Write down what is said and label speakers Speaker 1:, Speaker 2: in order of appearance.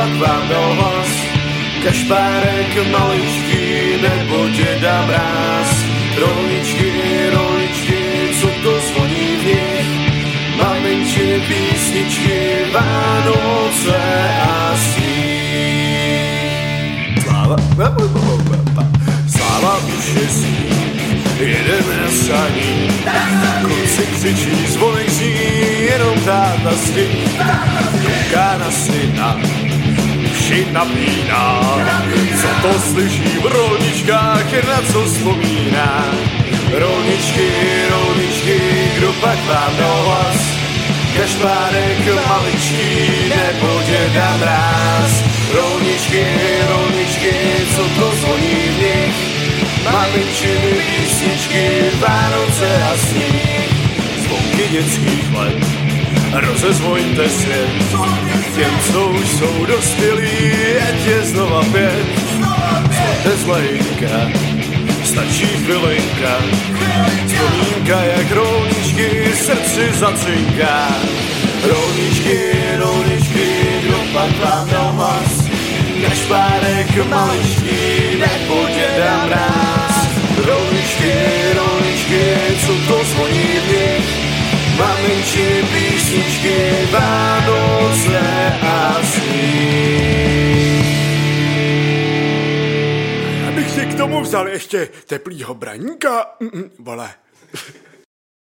Speaker 1: pak vám dal hlas. Kašpárek maličký nebo Děda Mráz. Rolničky, co to zvoní v nich. Maminčiny písničky, Vánoce a sníh. Sláva už je sníh, jedeme na saní. Kluci křičí, zvonek zní, jenom táta spí. Kouká na syna, uši napíná. Co to slyší v rolničkách, na co vzpomíná. Rolničky, kdo pak vám dal hlas? Kašpárek maličký nebo Děda Mráz. Rolničky, co to zvoní v nich. Maminčiny písničky, Vánoce a sníh. Zvonky dětských let, rozezvoňte svět. Těm, co už jsou dospělí, ať je znova pět. Zvoňte zlejka, stačí chvilinka. Vzpomínka jak rolničky, srdci zacinká. Rolničky, kdo pak vám dal hlas? Kašpárek maličký nebo Děda Mráz. Rolničky, co to zvoní v nich. Maminčiny písničky, Vánoce a sníh.
Speaker 2: Já bych si k tomu vzal ještě teplýho braníka, vole.